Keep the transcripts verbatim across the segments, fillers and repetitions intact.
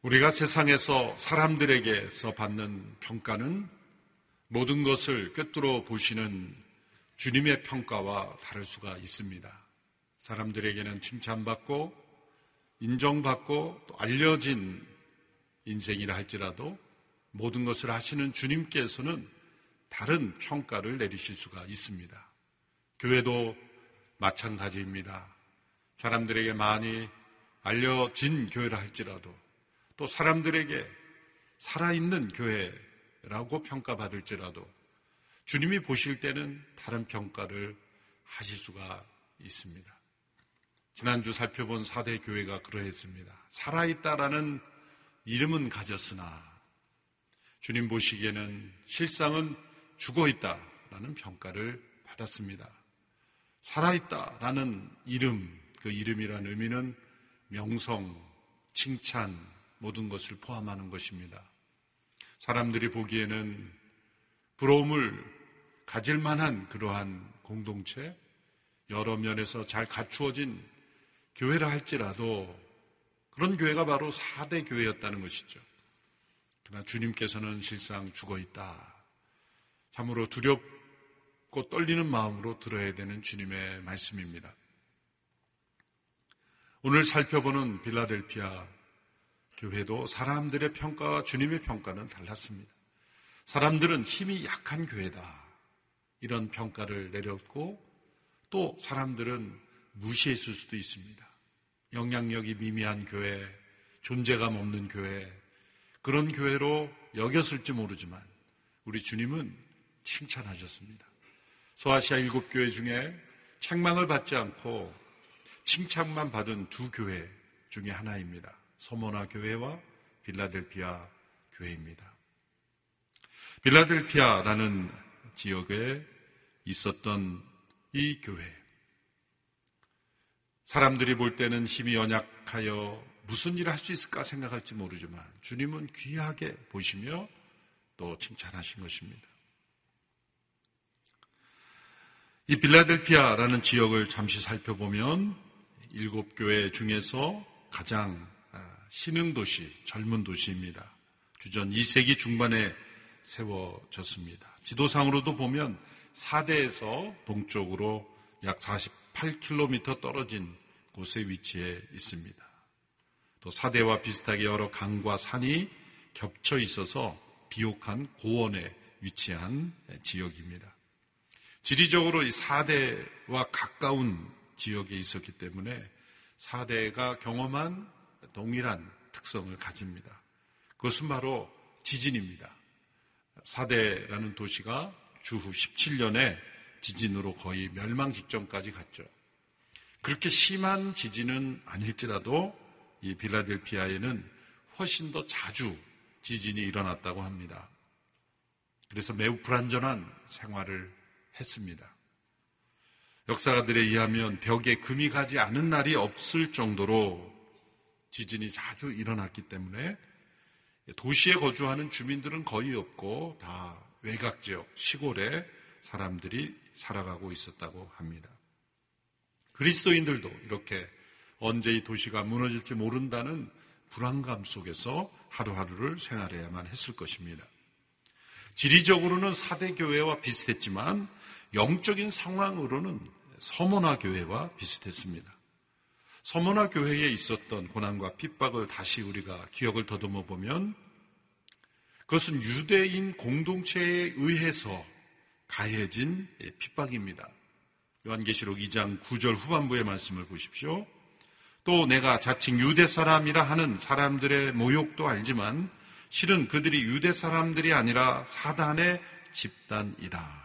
우리가 세상에서 사람들에게서 받는 평가는 모든 것을 꿰뚫어 보시는 주님의 평가와 다를 수가 있습니다. 사람들에게는 칭찬받고 인정받고 또 알려진 인생이라 할지라도 모든 것을 하시는 주님께서는 다른 평가를 내리실 수가 있습니다. 교회도 마찬가지입니다. 사람들에게 많이 알려진 교회라 할지라도 또 사람들에게 살아있는 교회라고 평가받을지라도 주님이 보실 때는 다른 평가를 하실 수가 있습니다. 지난주 살펴본 사대 교회가 그러했습니다. 살아있다라는 이름은 가졌으나 주님 보시기에는 실상은 죽어있다라는 평가를 받았습니다. 살아있다라는 이름, 그 이름이라는 의미는 명성, 칭찬, 모든 것을 포함하는 것입니다. 사람들이 보기에는 부러움을 가질 만한 그러한 공동체, 여러 면에서 잘 갖추어진 교회라 할지라도 그런 교회가 바로 사대 교회였다는 것이죠. 그러나 주님께서는 실상 죽어있다. 참으로 두렵고 떨리는 마음으로 들어야 되는 주님의 말씀입니다. 오늘 살펴보는 빌라델피아 교회도 사람들의 평가와 주님의 평가는 달랐습니다. 사람들은 힘이 약한 교회다. 이런 평가를 내렸고 또 사람들은 무시했을 수도 있습니다. 영향력이 미미한 교회, 존재감 없는 교회, 그런 교회로 여겼을지 모르지만 우리 주님은 칭찬하셨습니다. 소아시아 일곱 교회 중에 책망을 받지 않고 칭찬만 받은 두 교회 중에 하나입니다. 서모나 교회와 빌라델피아 교회입니다. 빌라델피아라는 지역에 있었던 이 교회, 사람들이 볼 때는 힘이 연약하여 무슨 일을 할 수 있을까 생각할지 모르지만 주님은 귀하게 보시며 또 칭찬하신 것입니다. 이 빌라델피아라는 지역을 잠시 살펴보면 일곱 교회 중에서 가장 신흥도시, 젊은 도시입니다. 주전 이 세기 중반에 세워졌습니다. 지도상으로도 보면 사대에서 동쪽으로 약 사십팔 킬로미터 떨어진 곳에 위치해 있습니다. 또 사대와 비슷하게 여러 강과 산이 겹쳐 있어서 비옥한 고원에 위치한 지역입니다. 지리적으로 이 사대와 가까운 지역에 있었기 때문에 사대가 경험한 동일한 특성을 가집니다. 그것은 바로 지진입니다. 사대라는 도시가 주후 십칠 년에 지진으로 거의 멸망 직전까지 갔죠. 그렇게 심한 지진은 아닐지라도 이 빌라델피아에는 훨씬 더 자주 지진이 일어났다고 합니다. 그래서 매우 불안전한 생활을 했습니다. 역사가들에 의하면 벽에 금이 가지 않은 날이 없을 정도로 지진이 자주 일어났기 때문에 도시에 거주하는 주민들은 거의 없고 다 외곽지역, 시골에 사람들이 살아가고 있었다고 합니다. 그리스도인들도 이렇게 언제 이 도시가 무너질지 모른다는 불안감 속에서 하루하루를 생활해야만 했을 것입니다. 지리적으로는 사대교회와 비슷했지만 영적인 상황으로는 서모나 교회와 비슷했습니다. 서모나 교회에 있었던 고난과 핍박을 다시 우리가 기억을 더듬어 보면 그것은 유대인 공동체에 의해서 가해진 핍박입니다. 요한계시록 이 장 구 절 후반부의 말씀을 보십시오. 또 내가 자칭 유대 사람이라 하는 사람들의 모욕도 알지만 실은 그들이 유대 사람들이 아니라 사단의 집단이다.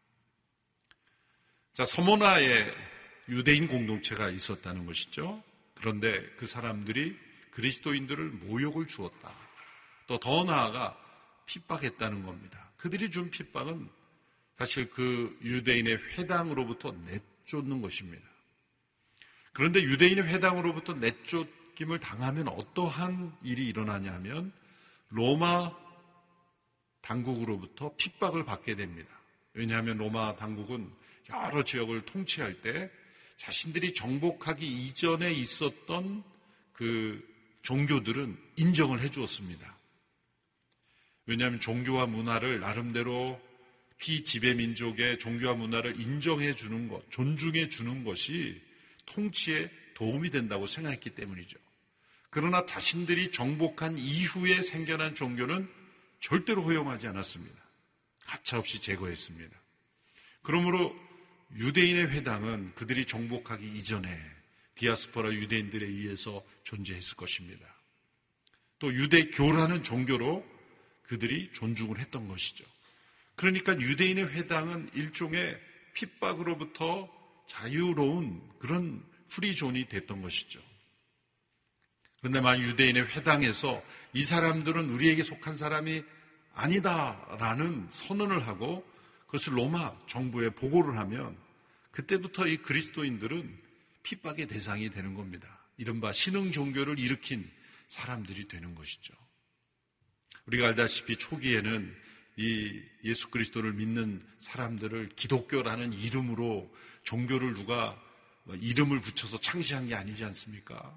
자, 서모나에 유대인 공동체가 있었다는 것이죠. 그런데 그 사람들이 그리스도인들을 모욕을 주었다. 또 더 나아가 핍박했다는 겁니다. 그들이 준 핍박은 사실 그 유대인의 회당으로부터 내쫓는 것입니다. 그런데 유대인의 회당으로부터 내쫓김을 당하면 어떠한 일이 일어나냐 하면 로마 당국으로부터 핍박을 받게 됩니다. 왜냐하면 로마 당국은 여러 지역을 통치할 때 자신들이 정복하기 이전에 있었던 그 종교들은 인정을 해 주었습니다. 왜냐하면 종교와 문화를 나름대로 피지배 민족의 종교와 문화를 인정해 주는 것, 존중해 주는 것이 통치에 도움이 된다고 생각했기 때문이죠. 그러나 자신들이 정복한 이후에 생겨난 종교는 절대로 허용하지 않았습니다. 가차없이 제거했습니다. 그러므로 유대인의 회당은 그들이 정복하기 이전에 디아스포라 유대인들에 의해서 존재했을 것입니다. 또 유대교라는 종교로 그들이 존중을 했던 것이죠. 그러니까 유대인의 회당은 일종의 핍박으로부터 자유로운 그런 프리존이 됐던 것이죠. 그런데 만약 유대인의 회당에서 이 사람들은 우리에게 속한 사람이 아니다라는 선언을 하고 그것을 로마 정부에 보고를 하면 그때부터 이 그리스도인들은 핍박의 대상이 되는 겁니다. 이른바 신흥 종교를 일으킨 사람들이 되는 것이죠. 우리가 알다시피 초기에는 이 예수 그리스도를 믿는 사람들을 기독교라는 이름으로 종교를 누가 이름을 붙여서 창시한 게 아니지 않습니까?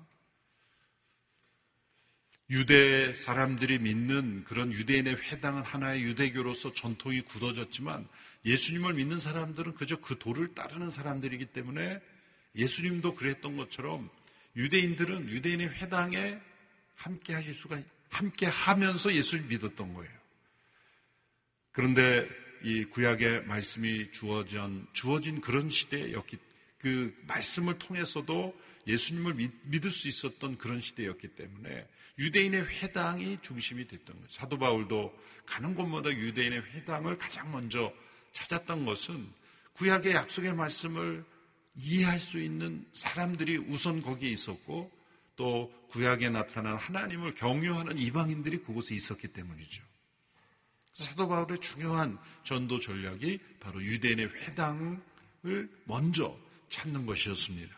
유대 사람들이 믿는 그런 유대인의 회당은 하나의 유대교로서 전통이 굳어졌지만 예수님을 믿는 사람들은 그저 그 도를 따르는 사람들이기 때문에 예수님도 그랬던 것처럼 유대인들은 유대인의 회당에 함께 하실 수가, 함께 하면서 예수를 믿었던 거예요. 그런데 이 구약의 말씀이 주어진, 주어진 그런 시대였기, 그 말씀을 통해서도 예수님을 믿, 믿을 수 있었던 그런 시대였기 때문에 유대인의 회당이 중심이 됐던 거예요. 사도 바울도 가는 곳마다 유대인의 회당을 가장 먼저 찾았던 것은 구약의 약속의 말씀을 이해할 수 있는 사람들이 우선 거기에 있었고 또 구약에 나타난 하나님을 경유하는 이방인들이 그곳에 있었기 때문이죠. 사도 바울의 중요한 전도 전략이 바로 유대인의 회당을 먼저 찾는 것이었습니다.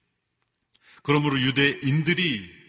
그러므로 유대인들이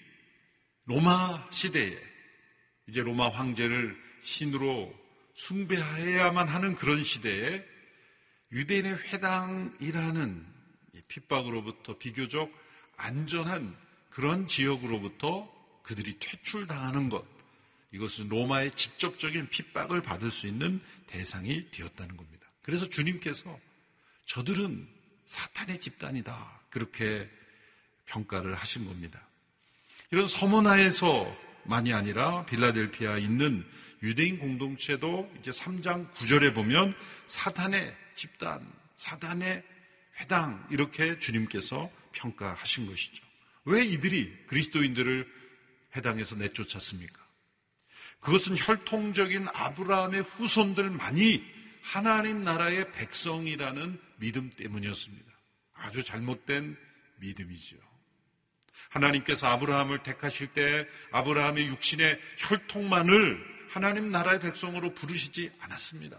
로마 시대에 이제 로마 황제를 신으로 숭배해야만 하는 그런 시대에 유대인의 회당이라는 핍박으로부터 비교적 안전한 그런 지역으로부터 그들이 퇴출당하는 것, 이것은 로마의 직접적인 핍박을 받을 수 있는 대상이 되었다는 겁니다. 그래서 주님께서 저들은 사탄의 집단이다, 그렇게 평가를 하신 겁니다. 이런 서문화에서만이 아니라 빌라델피아에 있는 유대인 공동체도 이제 삼 장 구 절에 보면 사탄의 집단, 사탄의 회당, 이렇게 주님께서 평가하신 것이죠. 왜 이들이 그리스도인들을 회당에서 내쫓았습니까? 그것은 혈통적인 아브라함의 후손들만이 하나님 나라의 백성이라는 믿음 때문이었습니다. 아주 잘못된 믿음이죠. 하나님께서 아브라함을 택하실 때 아브라함의 육신의 혈통만을 하나님 나라의 백성으로 부르시지 않았습니다.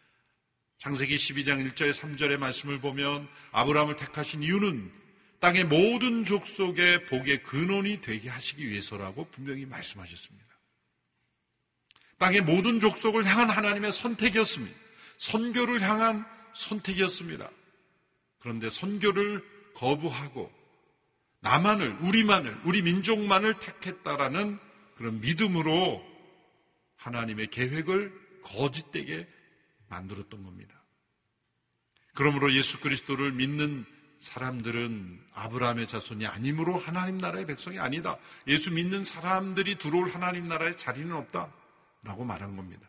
창세기 십이 장 일 절에 삼 절의 말씀을 보면 아브라함을 택하신 이유는 땅의 모든 족속의 복의 근원이 되게 하시기 위해서라고 분명히 말씀하셨습니다. 땅의 모든 족속을 향한 하나님의 선택이었습니다. 선교를 향한 선택이었습니다. 그런데 선교를 거부하고 나만을, 우리만을, 우리 민족만을 택했다라는 그런 믿음으로 하나님의 계획을 거짓되게 만들었던 겁니다. 그러므로 예수 그리스도를 믿는 사람들은 아브라함의 자손이 아니므로 하나님 나라의 백성이 아니다. 예수 믿는 사람들이 들어올 하나님 나라의 자리는 없다 라고 말한 겁니다.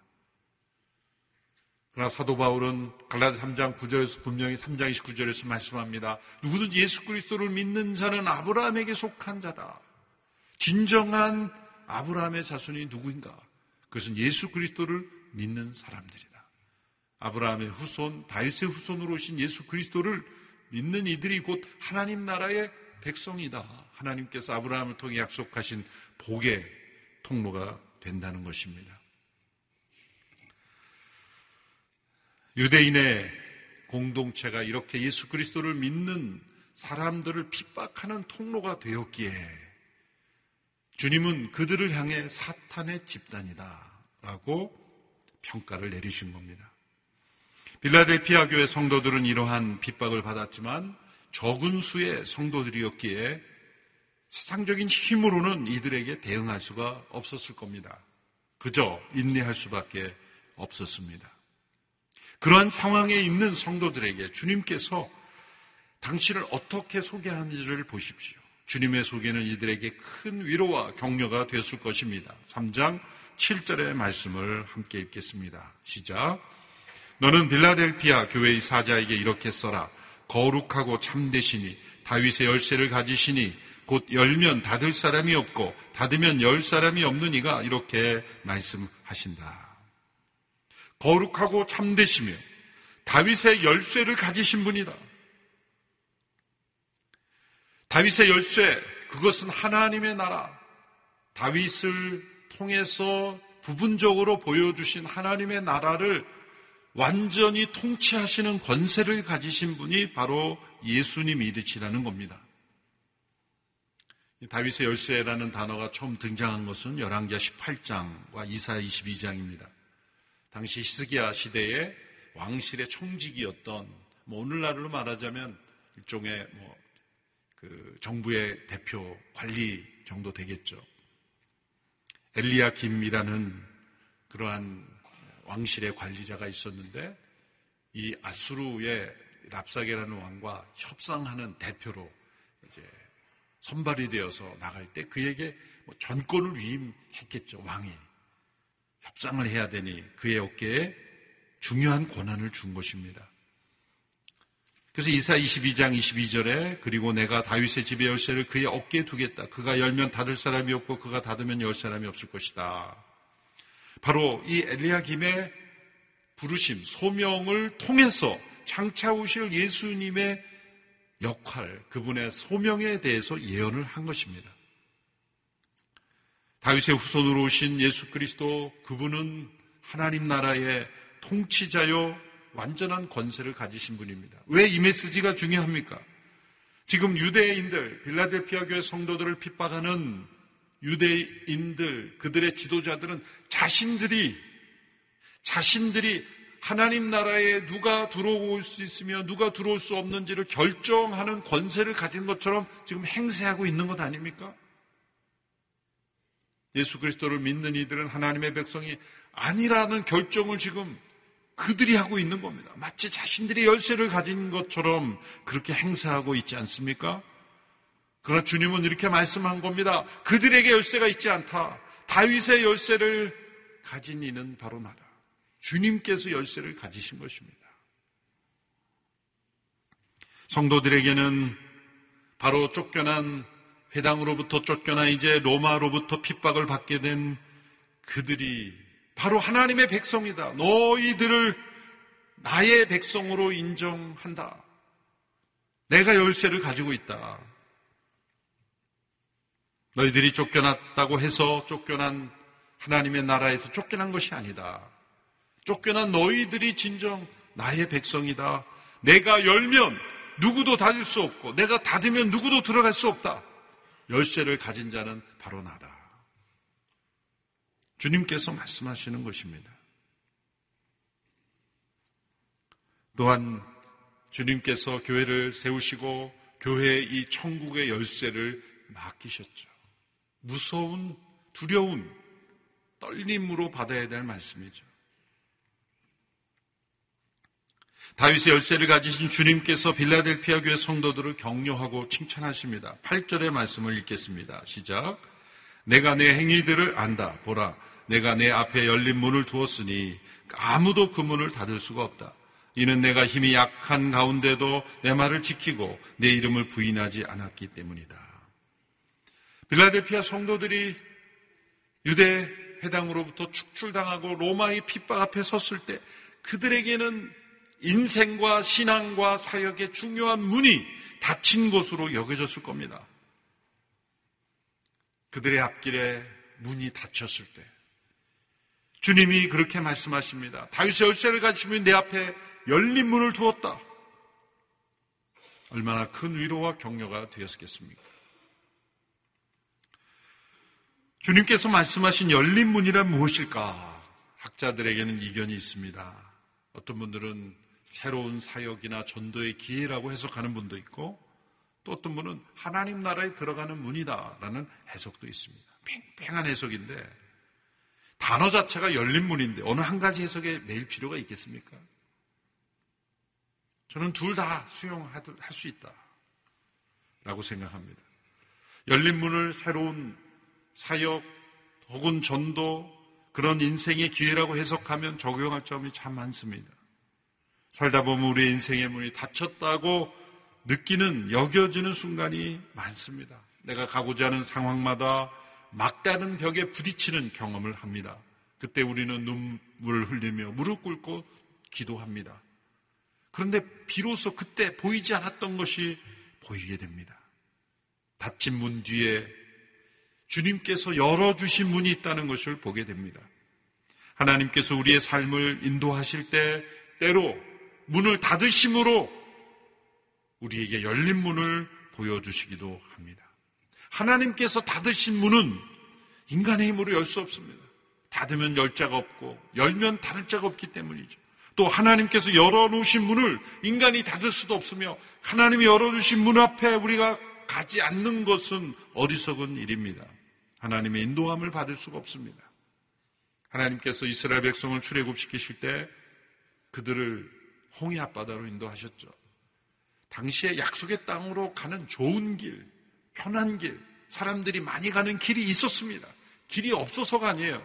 그러나 사도 바울은 갈라디아 삼 장 구 절에서 분명히 삼 장 이십구 절에서 말씀합니다. 누구든지 예수 그리스도를 믿는 자는 아브라함에게 속한 자다. 진정한 아브라함의 자손이 누구인가? 그것은 예수 그리스도를 믿는 사람들이다. 아브라함의 후손, 다윗의 후손으로 오신 예수 그리스도를 믿는 이들이 곧 하나님 나라의 백성이다. 하나님께서 아브라함을 통해 약속하신 복의 통로가 된다는 것입니다. 유대인의 공동체가 이렇게 예수 그리스도를 믿는 사람들을 핍박하는 통로가 되었기에 주님은 그들을 향해 사탄의 집단이다 라고 평가를 내리신 겁니다. 빌라델피아 교회 성도들은 이러한 핍박을 받았지만 적은 수의 성도들이었기에 세상적인 힘으로는 이들에게 대응할 수가 없었을 겁니다. 그저 인내할 수밖에 없었습니다. 그러한 상황에 있는 성도들에게 주님께서 당신을 어떻게 소개하는지를 보십시오. 주님의 소개는 이들에게 큰 위로와 격려가 됐을 것입니다. 삼 장 칠 절의 말씀을 함께 읽겠습니다. 시작. 너는 빌라델피아 교회의 사자에게 이렇게 써라. 거룩하고 참되시니 다윗의 열쇠를 가지시니 곧 열면 닫을 사람이 없고 닫으면 열 사람이 없는 이가 이렇게 말씀하신다. 거룩하고 참되시며 다윗의 열쇠를 가지신 분이다. 다윗의 열쇠, 그것은 하나님의 나라, 다윗을 통해서 부분적으로 보여주신 하나님의 나라를 완전히 통치하시는 권세를 가지신 분이 바로 예수님이시라는 겁니다. 다윗의 열쇠라는 단어가 처음 등장한 것은 열왕기하 십팔 장과 이사야 이십이 장입니다. 당시 히스기야 시대의 왕실의 청직이었던, 뭐 오늘날로 말하자면 일종의 뭐 그 정부의 대표 관리 정도 되겠죠. 엘리야김이라는 그러한 왕실의 관리자가 있었는데 이 아수르의 랍사게라는 왕과 협상하는 대표로 이제 선발이 되어서 나갈 때 그에게 뭐 전권을 위임했겠죠. 왕이 협상을 해야 되니 그의 어깨에 중요한 권한을 준 것입니다. 그래서 이사야 이십이 장 이십이 절에 그리고 내가 다윗의 집의 열쇠를 그의 어깨에 두겠다. 그가 열면 닫을 사람이 없고 그가 닫으면 열 사람이 없을 것이다. 바로 이 엘리야김의 부르심, 소명을 통해서 장차 오실 예수님의 역할, 그분의 소명에 대해서 예언을 한 것입니다. 다윗의 후손으로 오신 예수 그리스도, 그분은 하나님 나라의 통치자요 완전한 권세를 가지신 분입니다. 왜 이 메시지가 중요합니까? 지금 유대인들, 빌라델피아 교회 성도들을 핍박하는 유대인들, 그들의 지도자들은 자신들이 자신들이 하나님 나라에 누가 들어올 수 있으며 누가 들어올 수 없는지를 결정하는 권세를 가진 것처럼 지금 행세하고 있는 것 아닙니까? 예수 그리스도를 믿는 이들은 하나님의 백성이 아니라는 결정을 지금 그들이 하고 있는 겁니다. 마치 자신들이 열쇠를 가진 것처럼 그렇게 행사하고 있지 않습니까? 그러나 주님은 이렇게 말씀한 겁니다. 그들에게 열쇠가 있지 않다. 다윗의 열쇠를 가진 이는 바로 나다. 주님께서 열쇠를 가지신 것입니다. 성도들에게는 바로 쫓겨난, 회당으로부터 쫓겨나 이제 로마로부터 핍박을 받게 된 그들이 바로 하나님의 백성이다. 너희들을 나의 백성으로 인정한다. 내가 열쇠를 가지고 있다. 너희들이 쫓겨났다고 해서 쫓겨난 하나님의 나라에서 쫓겨난 것이 아니다. 쫓겨난 너희들이 진정 나의 백성이다. 내가 열면 누구도 닫을 수 없고 내가 닫으면 누구도 들어갈 수 없다. 열쇠를 가진 자는 바로 나다. 주님께서 말씀하시는 것입니다. 또한 주님께서 교회를 세우시고 교회의 이 천국의 열쇠를 맡기셨죠. 무서운, 두려운, 떨림으로 받아야 될 말씀이죠. 다윗의 열쇠를 가지신 주님께서 빌라델피아 교회 성도들을 격려하고 칭찬하십니다. 팔 절의 말씀을 읽겠습니다. 시작. 내가 내 행위들을 안다. 보라, 내가 내 앞에 열린 문을 두었으니 아무도 그 문을 닫을 수가 없다. 이는 내가 힘이 약한 가운데도 내 말을 지키고 내 이름을 부인하지 않았기 때문이다. 빌라델피아 성도들이 유대 회당으로부터 축출당하고 로마의 핍박 앞에 섰을 때 그들에게는 인생과 신앙과 사역의 중요한 문이 닫힌 것으로 여겨졌을 겁니다. 그들의 앞길에 문이 닫혔을 때 주님이 그렇게 말씀하십니다. 다윗의 열쇠를 가지시면 내 앞에 열린 문을 두었다. 얼마나 큰 위로와 격려가 되었겠습니까? 주님께서 말씀하신 열린 문이란 무엇일까? 학자들에게는 이견이 있습니다. 어떤 분들은 새로운 사역이나 전도의 기회라고 해석하는 분도 있고, 또 어떤 분은 하나님 나라에 들어가는 문이다라는 해석도 있습니다. 팽팽한 해석인데 단어 자체가 열린 문인데 어느 한 가지 해석에 매일 필요가 있겠습니까? 저는 둘 다 수용할 수 있다라고 생각합니다. 열린 문을 새로운 사역 혹은 전도 그런 인생의 기회라고 해석하면 적용할 점이 참 많습니다. 살다 보면 우리의 인생의 문이 닫혔다고 느끼는, 여겨지는 순간이 많습니다. 내가 가고자 하는 상황마다 막다른 벽에 부딪히는 경험을 합니다. 그때 우리는 눈물을 흘리며 무릎 꿇고 기도합니다. 그런데 비로소 그때 보이지 않았던 것이 보이게 됩니다. 닫힌 문 뒤에 주님께서 열어주신 문이 있다는 것을 보게 됩니다. 하나님께서 우리의 삶을 인도하실 때 때로 문을 닫으심으로 우리에게 열린 문을 보여주시기도 합니다. 하나님께서 닫으신 문은 인간의 힘으로 열 수 없습니다. 닫으면 열 자가 없고 열면 닫을 자가 없기 때문이죠. 또 하나님께서 열어놓으신 문을 인간이 닫을 수도 없으며 하나님이 열어주신 문 앞에 우리가 가지 않는 것은 어리석은 일입니다. 하나님의 인도함을 받을 수가 없습니다. 하나님께서 이스라엘 백성을 출애굽시키실 때 그들을 홍해 앞바다로 인도하셨죠. 당시에 약속의 땅으로 가는 좋은 길, 편한 길, 사람들이 많이 가는 길이 있었습니다. 길이 없어서가 아니에요.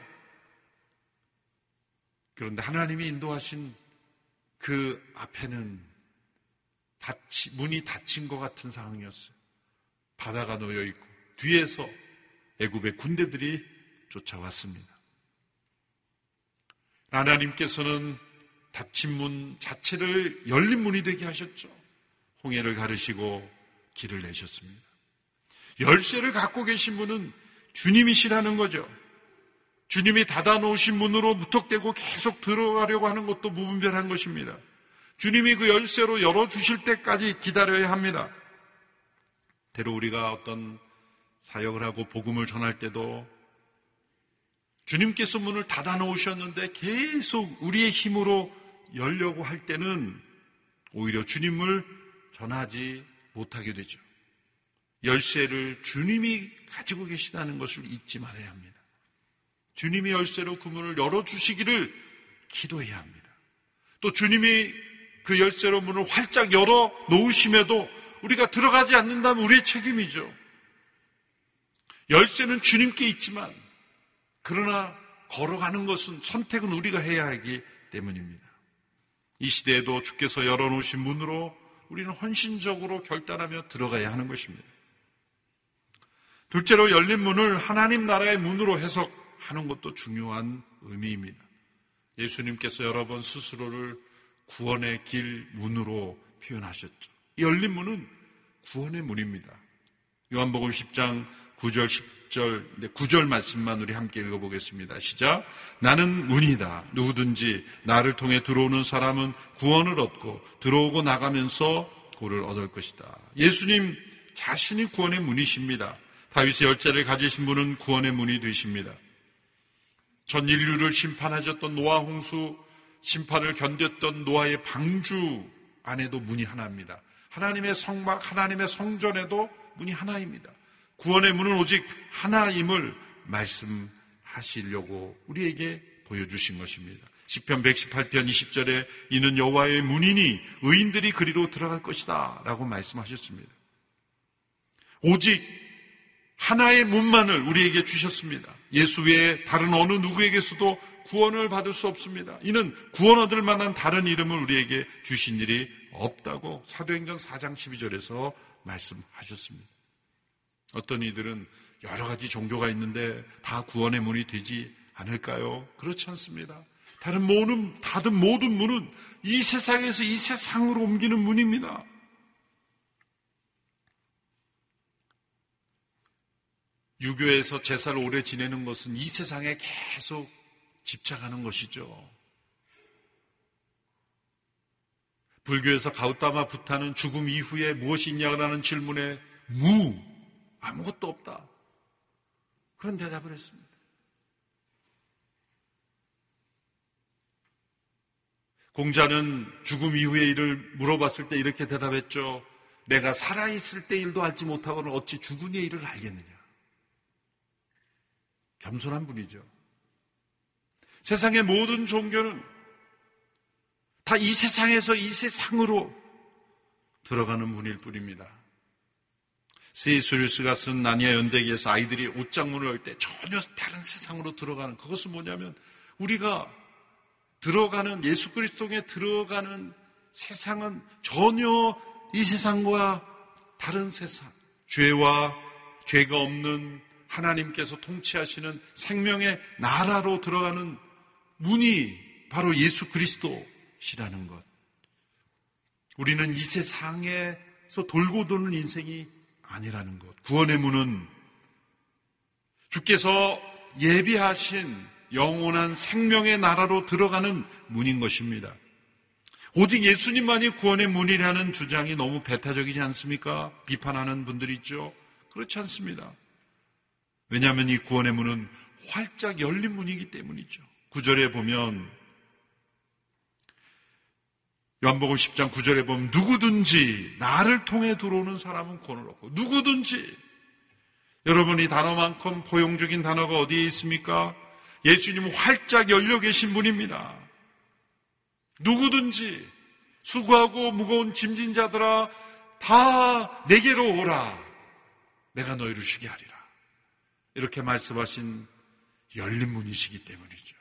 그런데 하나님이 인도하신 그 앞에는 닫히, 문이 닫힌 것 같은 상황이었어요. 바다가 놓여 있고 뒤에서 애굽의 군대들이 쫓아왔습니다. 하나님께서는 닫힌 문 자체를 열린 문이 되게 하셨죠. 홍해를 가르시고 길을 내셨습니다. 열쇠를 갖고 계신 분은 주님이시라는 거죠. 주님이 닫아놓으신 문으로 무턱대고 계속 들어가려고 하는 것도 무분별한 것입니다. 주님이 그 열쇠로 열어주실 때까지 기다려야 합니다. 때로 우리가 어떤 사역을 하고 복음을 전할 때도 주님께서 문을 닫아놓으셨는데 계속 우리의 힘으로 열려고 할 때는 오히려 주님을 전하지 못하게 되죠. 열쇠를 주님이 가지고 계시다는 것을 잊지 말아야 합니다. 주님이 열쇠로 그 문을 열어주시기를 기도해야 합니다. 또 주님이 그 열쇠로 문을 활짝 열어 놓으심에도 우리가 들어가지 않는다면 우리의 책임이죠. 열쇠는 주님께 있지만 그러나 걸어가는 것은 선택은 우리가 해야 하기 때문입니다. 이 시대에도 주께서 열어놓으신 문으로 우리는 헌신적으로 결단하며 들어가야 하는 것입니다. 둘째로 열린 문을 하나님 나라의 문으로 해석하는 것도 중요한 의미입니다. 예수님께서 여러 번 스스로를 구원의 길 문으로 표현하셨죠. 열린 문은 구원의 문입니다. 요한복음 십 장 구 절 십 절 구 절 말씀만 우리 함께 읽어보겠습니다. 시작. 나는 문이다. 누구든지 나를 통해 들어오는 사람은 구원을 얻고 들어오고 나가면서 구를 얻을 것이다. 예수님 자신이 구원의 문이십니다. 다윗의 열쇠를 가지신 분은 구원의 문이 되십니다. 전 인류를 심판하셨던 노아 홍수 심판을 견뎠던 노아의 방주 안에도 문이 하나입니다. 하나님의 성막, 하나님의 성전에도 문이 하나입니다. 구원의 문은 오직 하나임을 말씀하시려고 우리에게 보여주신 것입니다. 시편 백십팔 편 이십 절에 이는 여호와의 문이니 의인들이 그리로 들어갈 것이다 라고 말씀하셨습니다. 오직 하나의 문만을 우리에게 주셨습니다. 예수 외에 다른 어느 누구에게서도 구원을 받을 수 없습니다. 이는 구원 얻을 만한 다른 이름을 우리에게 주신 일이 없다고 사도행전 사 장 십이 절에서 말씀하셨습니다. 어떤 이들은 여러 가지 종교가 있는데 다 구원의 문이 되지 않을까요? 그렇지 않습니다. 다른 모든, 다른 모든 문은 이 세상에서 이 세상으로 옮기는 문입니다. 유교에서 제사를 오래 지내는 것은 이 세상에 계속 집착하는 것이죠. 불교에서 가우타마 부타는 죽음 이후에 무엇이 있냐라는 질문에 무, 아무것도 없다. 그런 대답을 했습니다. 공자는 죽음 이후의 일을 물어봤을 때 이렇게 대답했죠. 내가 살아있을 때 일도 알지 못하고는 어찌 죽은 이의 일을 알겠느냐. 겸손한 분이죠. 세상의 모든 종교는 다 이 세상에서 이 세상으로 들어가는 분일 뿐입니다. 씨에스 루이스가 쓴 나니아 연대기에서 아이들이 옷장문을 열 때 전혀 다른 세상으로 들어가는, 그것은 뭐냐면 우리가 들어가는, 예수 그리스도에 들어가는 세상은 전혀 이 세상과 다른 세상, 죄와 죄가 없는 하나님께서 통치하시는 생명의 나라로 들어가는 문이 바로 예수 그리스도시라는 것. 우리는 이 세상에서 돌고 도는 인생이 아니라는 것. 구원의 문은 주께서 예비하신 영원한 생명의 나라로 들어가는 문인 것입니다. 오직 예수님만이 구원의 문이라는 주장이 너무 배타적이지 않습니까? 비판하는 분들이 있죠. 그렇지 않습니다. 왜냐하면 이 구원의 문은 활짝 열린 문이기 때문이죠. 구 절에 보면, 요한복음 십 장 구 절에 보면 누구든지 나를 통해 들어오는 사람은 구원을 얻고, 누구든지. 여러분, 이 단어만큼 포용적인 단어가 어디에 있습니까? 예수님은 활짝 열려 계신 분입니다. 누구든지 수고하고 무거운 짐진 자들아 다 내게로 오라. 내가 너희를 쉬게 하리라. 이렇게 말씀하신 열린 문이시기 때문이죠.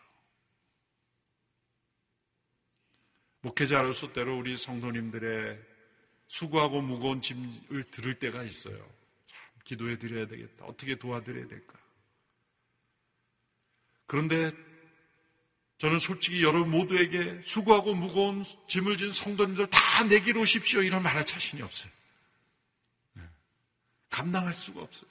목회자로서 때로 우리 성도님들의 수고하고 무거운 짐을 들을 때가 있어요. 참 기도해 드려야 되겠다. 어떻게 도와드려야 될까? 그런데 저는 솔직히 여러분 모두에게 수고하고 무거운 짐을 진 성도님들 다 내게로 오십시오 이런 말할 자신이 없어요. 감당할 수가 없어요.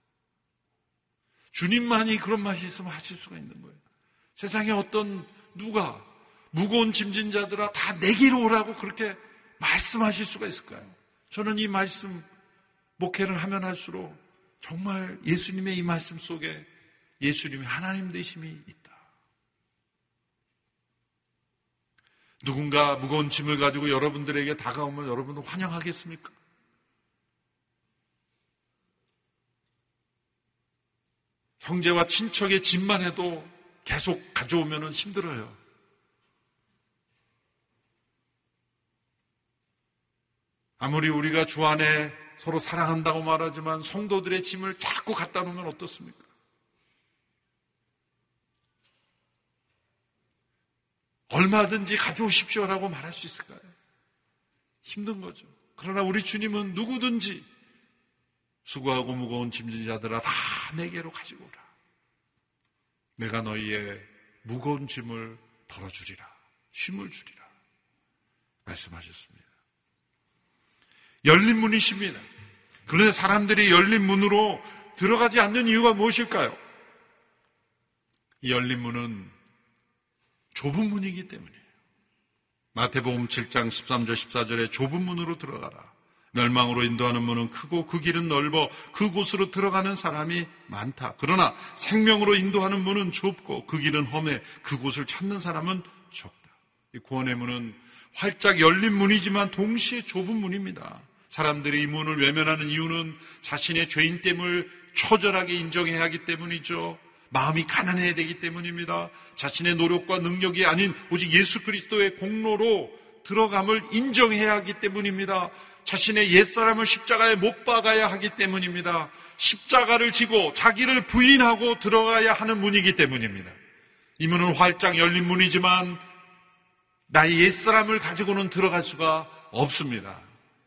주님만이 그런 맛이 있으면 하실 수가 있는 거예요. 세상에 어떤 누가 무거운 짐진 자들아 다 내게로 오라고 그렇게 말씀하실 수가 있을까요? 저는 이 말씀 목회를 하면 할수록 정말 예수님의 이 말씀 속에 예수님이 하나님 되심이 있다. 누군가 무거운 짐을 가지고 여러분들에게 다가오면 여러분은 환영하겠습니까? 형제와 친척의 짐만 해도 계속 가져오면 힘들어요. 아무리 우리가 주 안에 서로 사랑한다고 말하지만 성도들의 짐을 자꾸 갖다 놓으면 어떻습니까? 얼마든지 가져오십시오라고 말할 수 있을까요? 힘든 거죠. 그러나 우리 주님은 누구든지 수고하고 무거운 짐진 자들아 다 내게로 가지고 오라. 내가 너희의 무거운 짐을 덜어주리라. 쉼을 주리라. 말씀하셨습니다. 열린 문이십니다. 그런데 사람들이 열린 문으로 들어가지 않는 이유가 무엇일까요? 이 열린 문은 좁은 문이기 때문이에요. 마태복음 칠 장 십삼 절 십사 절에 좁은 문으로 들어가라. 멸망으로 인도하는 문은 크고 그 길은 넓어 그곳으로 들어가는 사람이 많다. 그러나 생명으로 인도하는 문은 좁고 그 길은 험해 그곳을 찾는 사람은 적다. 이 구원의 문은 활짝 열린 문이지만 동시에 좁은 문입니다. 사람들이 이 문을 외면하는 이유는 자신의 죄인됨을 처절하게 인정해야 하기 때문이죠. 마음이 가난해야 되기 때문입니다. 자신의 노력과 능력이 아닌 오직 예수 그리스도의 공로로 들어감을 인정해야 하기 때문입니다. 자신의 옛사람을 십자가에 못 박아야 하기 때문입니다. 십자가를 지고 자기를 부인하고 들어가야 하는 문이기 때문입니다. 이 문은 활짝 열린 문이지만 나의 옛사람을 가지고는 들어갈 수가 없습니다.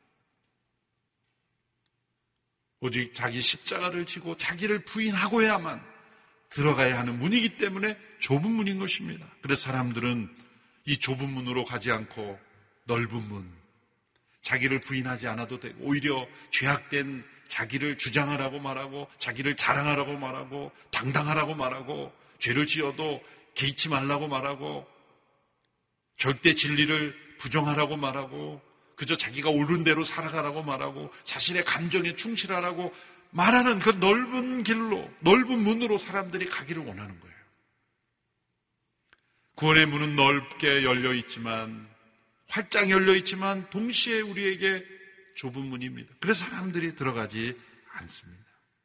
오직 자기 십자가를 지고 자기를 부인하고야만 들어가야 하는 문이기 때문에 좁은 문인 것입니다. 그래서 사람들은 이 좁은 문으로 가지 않고 넓은 문, 자기를 부인하지 않아도 되고 오히려 죄악된 자기를 주장하라고 말하고 자기를 자랑하라고 말하고 당당하라고 말하고 죄를 지어도 개의치 말라고 말하고 절대 진리를 부정하라고 말하고 그저 자기가 옳은 대로 살아가라고 말하고 자신의 감정에 충실하라고 말하는 그 넓은 길로, 넓은 문으로 사람들이 가기를 원하는 거예요. 구원의 문은 넓게 열려 있지만, 활짝 열려 있지만 동시에 우리에게 좁은 문입니다. 그래서 사람들이 들어가지 않습니다.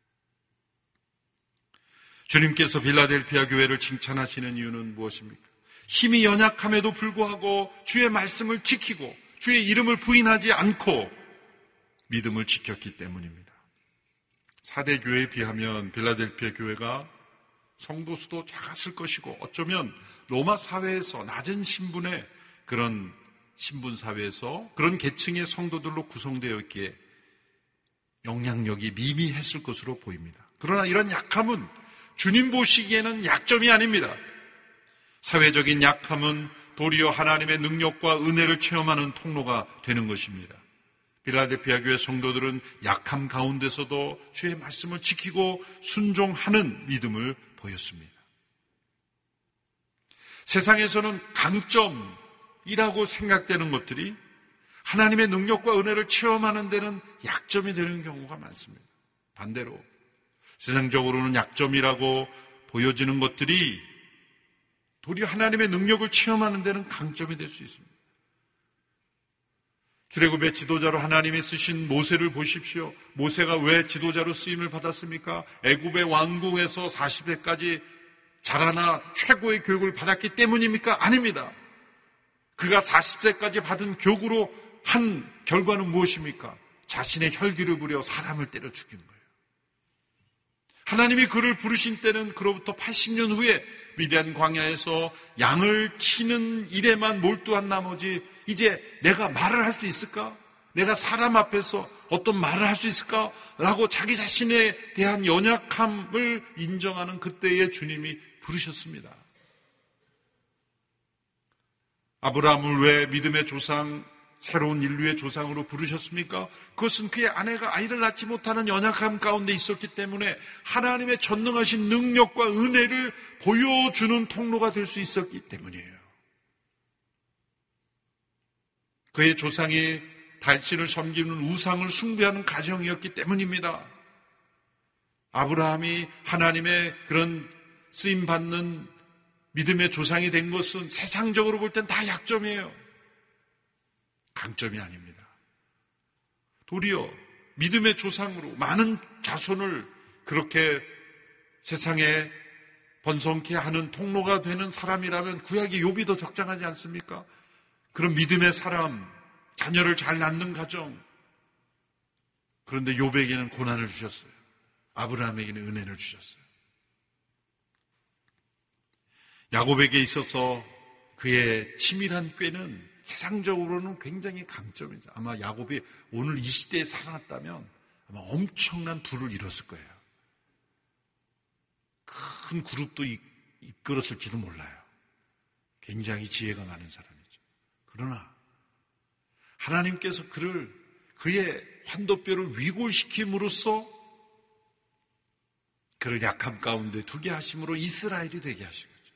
주님께서 빌라델피아 교회를 칭찬하시는 이유는 무엇입니까? 힘이 연약함에도 불구하고 주의 말씀을 지키고 주의 이름을 부인하지 않고 믿음을 지켰기 때문입니다. 사대 교회에 비하면 빌라델피아 교회가 성도 수도 작았을 것이고 어쩌면 로마 사회에서 낮은 신분의 그런 신분 사회에서 그런 계층의 성도들로 구성되어 있기에 영향력이 미미했을 것으로 보입니다. 그러나 이런 약함은 주님 보시기에는 약점이 아닙니다. 사회적인 약함은 도리어 하나님의 능력과 은혜를 체험하는 통로가 되는 것입니다. 빌라델피아 교회 성도들은 약함 가운데서도 주의 말씀을 지키고 순종하는 믿음을 보였습니다. 세상에서는 강점이라고 생각되는 것들이 하나님의 능력과 은혜를 체험하는 데는 약점이 되는 경우가 많습니다. 반대로 세상적으로는 약점이라고 보여지는 것들이 도리어 하나님의 능력을 체험하는 데는 강점이 될 수 있습니다. 출애굽의 지도자로 하나님이 쓰신 모세를 보십시오. 모세가 왜 지도자로 쓰임을 받았습니까? 애굽의 왕궁에서 사십 세까지 자라나 최고의 교육을 받았기 때문입니까? 아닙니다. 그가 사십 세까지 받은 교육으로 한 결과는 무엇입니까? 자신의 혈기를 부려 사람을 때려 죽인 거예요. 하나님이 그를 부르신 때는 그로부터 팔십 년 후에 미디안 광야에서 양을 치는 일에만 몰두한 나머지 이제 내가 말을 할 수 있을까? 내가 사람 앞에서 어떤 말을 할 수 있을까? 라고 자기 자신에 대한 연약함을 인정하는 그때에 주님이 부르셨습니다. 아브라함을 왜 믿음의 조상, 새로운 인류의 조상으로 부르셨습니까? 그것은 그의 아내가 아이를 낳지 못하는 연약함 가운데 있었기 때문에 하나님의 전능하신 능력과 은혜를 보여주는 통로가 될 수 있었기 때문이에요. 그의 조상이 달신을 섬기는 우상을 숭배하는 가정이었기 때문입니다. 아브라함이 하나님의 그런 쓰임받는 믿음의 조상이 된 것은 세상적으로 볼 땐 다 약점이에요. 강점이 아닙니다. 도리어 믿음의 조상으로 많은 자손을 그렇게 세상에 번성케 하는 통로가 되는 사람이라면 구약의 욥이 더 적당하지 않습니까? 그런 믿음의 사람, 자녀를 잘 낳는 가정. 그런데 욥에게는 고난을 주셨어요. 아브라함에게는 은혜를 주셨어요. 야곱에게 있어서 그의 치밀한 꾀는 세상적으로는 굉장히 강점이죠. 아마 야곱이 오늘 이 시대에 살아났다면 아마 엄청난 부를 이뤘을 거예요. 큰 그룹도 이끌었을지도 몰라요. 굉장히 지혜가 많은 사람이죠. 그러나 하나님께서 그를 그의 환도뼈를 위골시킴으로써 그를 약함 가운데 두게 하심으로 이스라엘이 되게 하신 거죠.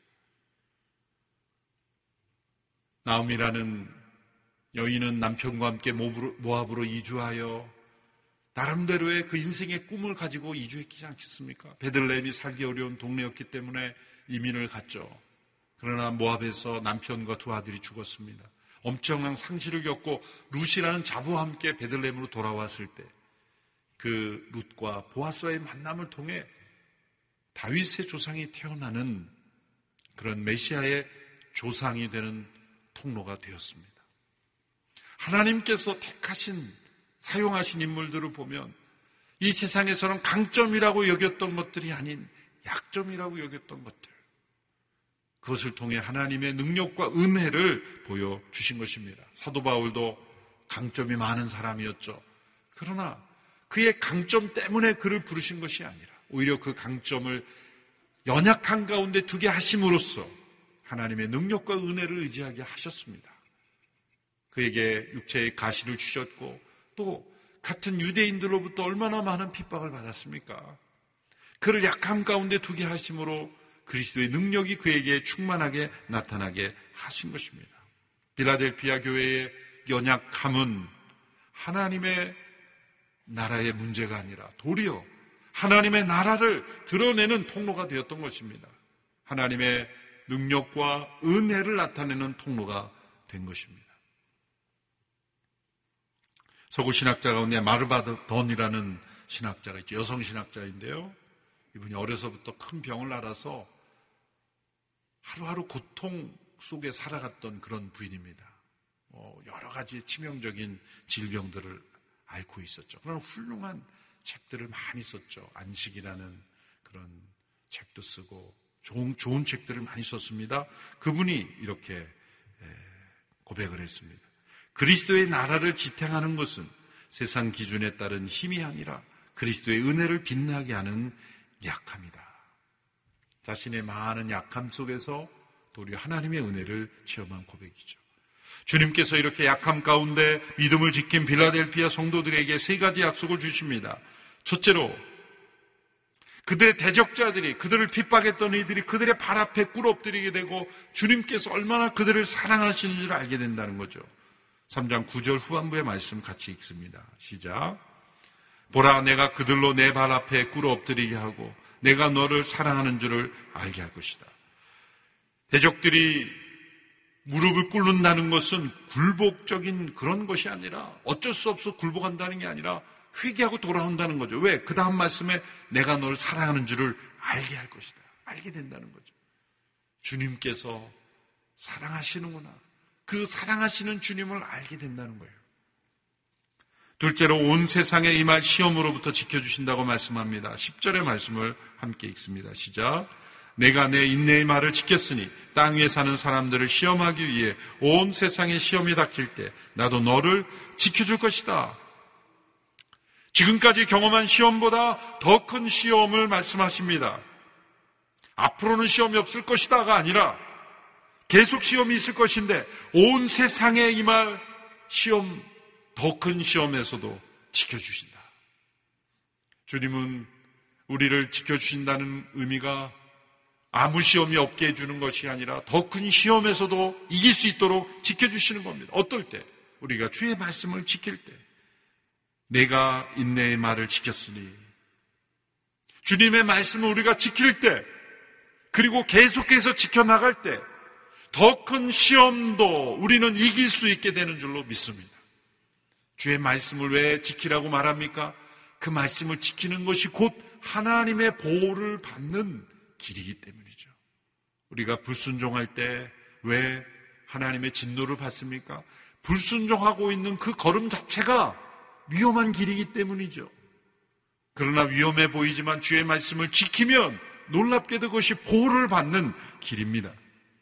나오미라는 여인은 남편과 함께 모압으로 이주하여 나름대로의 그 인생의 꿈을 가지고 이주했지 않겠습니까? 베들레헴이 살기 어려운 동네였기 때문에 이민을 갔죠. 그러나 모압에서 남편과 두 아들이 죽었습니다. 엄청난 상실을 겪고 룻이라는 자부와 함께 베들레헴으로 돌아왔을 때 그 룻과 보아스와의 만남을 통해 다윗의 조상이 태어나는 그런 메시아의 조상이 되는 통로가 되었습니다. 하나님께서 택하신, 사용하신 인물들을 보면 이 세상에서는 강점이라고 여겼던 것들이 아닌 약점이라고 여겼던 것들, 그것을 통해 하나님의 능력과 은혜를 보여주신 것입니다. 사도 바울도 강점이 많은 사람이었죠. 그러나 그의 강점 때문에 그를 부르신 것이 아니라 오히려 그 강점을 연약한 가운데 두게 하심으로써 하나님의 능력과 은혜를 의지하게 하셨습니다. 그에게 육체의 가시를 주셨고 또 같은 유대인들로부터 얼마나 많은 핍박을 받았습니까? 그를 약함 가운데 두게 하심으로 그리스도의 능력이 그에게 충만하게 나타나게 하신 것입니다. 빌라델피아 교회의 연약함은 하나님의 나라의 문제가 아니라 도리어 하나님의 나라를 드러내는 통로가 되었던 것입니다. 하나님의 능력과 은혜를 나타내는 통로가 된 것입니다. 서구 신학자 가운데 마르바돈이라는 신학자가 있죠. 여성 신학자인데요. 이분이 어려서부터 큰 병을 앓아서 하루하루 고통 속에 살아갔던 그런 부인입니다. 어, 여러 가지 치명적인 질병들을 앓고 있었죠. 그런 훌륭한 책들을 많이 썼죠. 안식이라는 그런 책도 쓰고 좋은, 좋은 책들을 많이 썼습니다. 그분이 이렇게 고백을 했습니다. 그리스도의 나라를 지탱하는 것은 세상 기준에 따른 힘이 아니라 그리스도의 은혜를 빛나게 하는 약함이다. 자신의 많은 약함 속에서 도리어 하나님의 은혜를 체험한 고백이죠. 주님께서 이렇게 약함 가운데 믿음을 지킨 빌라델피아 성도들에게 세 가지 약속을 주십니다. 첫째로, 그들의 대적자들이, 그들을 핍박했던 이들이 그들의 발 앞에 꿇어 엎드리게 되고 주님께서 얼마나 그들을 사랑하시는지를 알게 된다는 거죠. 삼 장 구 절 후반부의 말씀 같이 읽습니다. 시작. 보라, 내가 그들로 내 발 앞에 꿇어 엎드리게 하고 내가 너를 사랑하는 줄을 알게 할 것이다. 대적들이 무릎을 꿇는다는 것은 굴복적인 그런 것이 아니라 어쩔 수 없어 굴복한다는 게 아니라 회개하고 돌아온다는 거죠. 왜? 그 다음 말씀에 내가 너를 사랑하는 줄을 알게 할 것이다. 알게 된다는 거죠. 주님께서 사랑하시는구나. 그 사랑하시는 주님을 알게 된다는 거예요. 둘째로, 온 세상에 임할 시험으로부터 지켜주신다고 말씀합니다. 십 절의 말씀을 함께 읽습니다. 시작. 내가 내 인내의 말을 지켰으니 땅 위에 사는 사람들을 시험하기 위해 온 세상에 시험이 닥칠 때 나도 너를 지켜줄 것이다. 지금까지 경험한 시험보다 더 큰 시험을 말씀하십니다. 앞으로는 시험이 없을 것이다가 아니라 계속 시험이 있을 것인데 온 세상에 임할 시험, 더 큰 시험에서도 지켜주신다. 주님은 우리를 지켜주신다는 의미가 아무 시험이 없게 해주는 것이 아니라 더 큰 시험에서도 이길 수 있도록 지켜주시는 겁니다. 어떨 때? 우리가 주의 말씀을 지킬 때. 내가 인내의 말을 지켰으니. 주님의 말씀을 우리가 지킬 때, 그리고 계속해서 지켜나갈 때 더 큰 시험도 우리는 이길 수 있게 되는 줄로 믿습니다. 주의 말씀을 왜 지키라고 말합니까? 그 말씀을 지키는 것이 곧 하나님의 보호를 받는 길이기 때문이죠. 우리가 불순종할 때 왜 하나님의 진노를 받습니까? 불순종하고 있는 그 걸음 자체가 위험한 길이기 때문이죠. 그러나 위험해 보이지만 주의 말씀을 지키면 놀랍게도 그것이 보호를 받는 길입니다.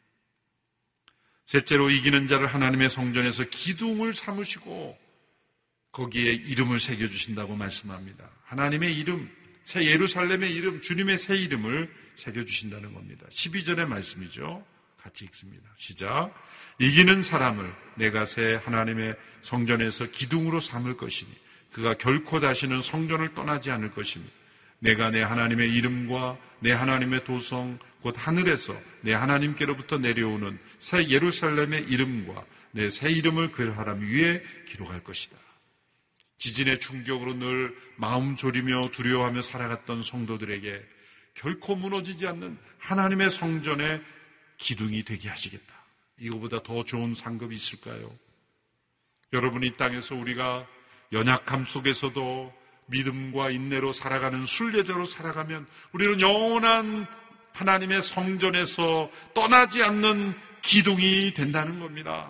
셋째로, 이기는 자를 하나님의 성전에서 기둥을 삼으시고 거기에 이름을 새겨주신다고 말씀합니다. 하나님의 이름, 새 예루살렘의 이름, 주님의 새 이름을 새겨주신다는 겁니다. 십이 절의 말씀이죠. 같이 읽습니다. 시작. 이기는 사람을 내가 새 하나님의 성전에서 기둥으로 삼을 것이니 그가 결코 다시는 성전을 떠나지 않을 것이니 내가 내 하나님의 이름과 내 하나님의 도성 곧 하늘에서 내 하나님께로부터 내려오는 새 예루살렘의 이름과 내 새 이름을 그 사람 위에 기록할 것이다. 지진의 충격으로 늘 마음 졸이며 두려워하며 살아갔던 성도들에게 결코 무너지지 않는 하나님의 성전의 기둥이 되게 하시겠다. 이거보다 더 좋은 상급이 있을까요? 여러분, 이 땅에서 우리가 연약함 속에서도 믿음과 인내로 살아가는 순례자로 살아가면 우리는 영원한 하나님의 성전에서 떠나지 않는 기둥이 된다는 겁니다.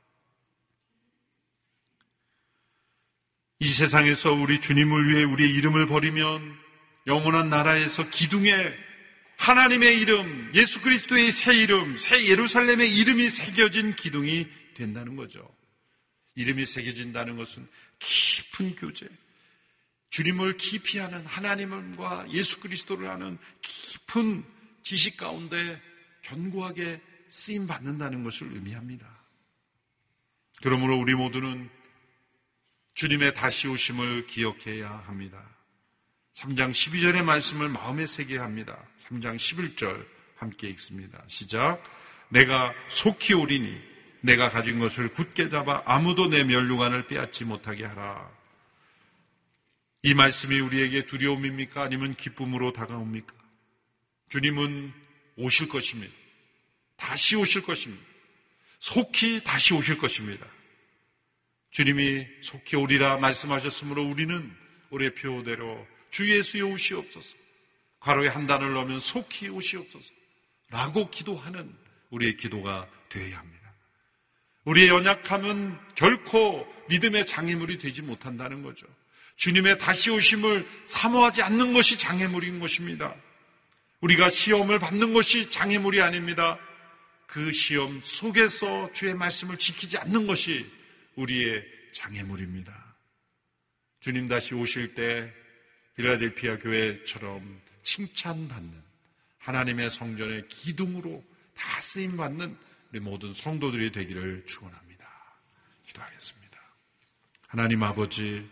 이 세상에서 우리 주님을 위해 우리의 이름을 버리면 영원한 나라에서 기둥에 하나님의 이름, 예수 그리스도의 새 이름, 새 예루살렘의 이름이 새겨진 기둥이 된다는 거죠. 이름이 새겨진다는 것은 깊은 교제, 주님을 깊이 아는 하나님과 예수 그리스도를 아는 깊은 지식 가운데 견고하게 쓰임받는다는 것을 의미합니다. 그러므로 우리 모두는 주님의 다시 오심을 기억해야 합니다. 삼 장 십이 절의 말씀을 마음에 새겨야 합니다. 삼 장 십일 절 함께 읽습니다. 시작. 내가 속히 오리니 내가 가진 것을 굳게 잡아 아무도 내 면류관을 빼앗지 못하게 하라. 이 말씀이 우리에게 두려움입니까? 아니면 기쁨으로 다가옵니까? 주님은 오실 것입니다. 다시 오실 것입니다. 속히 다시 오실 것입니다. 주님이 속히 오리라 말씀하셨으므로 우리는 우리의 표대로 주 예수의 오시옵소서, 괄호에 한 단을 넣으면 속히 오시옵소서 라고 기도하는 우리의 기도가 되어야 합니다. 우리의 연약함은 결코 믿음의 장애물이 되지 못한다는 거죠. 주님의 다시 오심을 사모하지 않는 것이 장애물인 것입니다. 우리가 시험을 받는 것이 장애물이 아닙니다. 그 시험 속에서 주의 말씀을 지키지 않는 것이 우리의 장애물입니다. 주님 다시 오실 때 필라델피아 교회처럼 칭찬받는 하나님의 성전의 기둥으로 다 쓰임받는 우리 모든 성도들이 되기를 축원합니다. 기도하겠습니다. 하나님 아버지,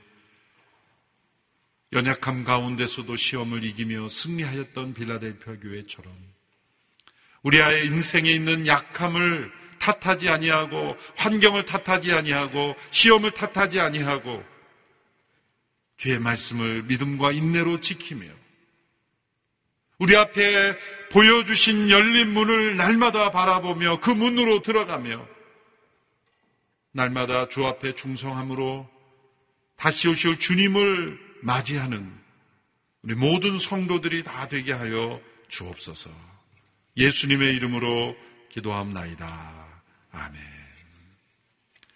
연약함 가운데서도 시험을 이기며 승리하였던 필라델피아 교회처럼 우리 아이의 인생에 있는 약함을 탓하지 아니하고 환경을 탓하지 아니하고 시험을 탓하지 아니하고 주의 말씀을 믿음과 인내로 지키며 우리 앞에 보여주신 열린 문을 날마다 바라보며 그 문으로 들어가며 날마다 주 앞에 충성함으로 다시 오실 주님을 맞이하는 우리 모든 성도들이 다 되게 하여 주옵소서. 예수님의 이름으로 기도합나이다. 아멘.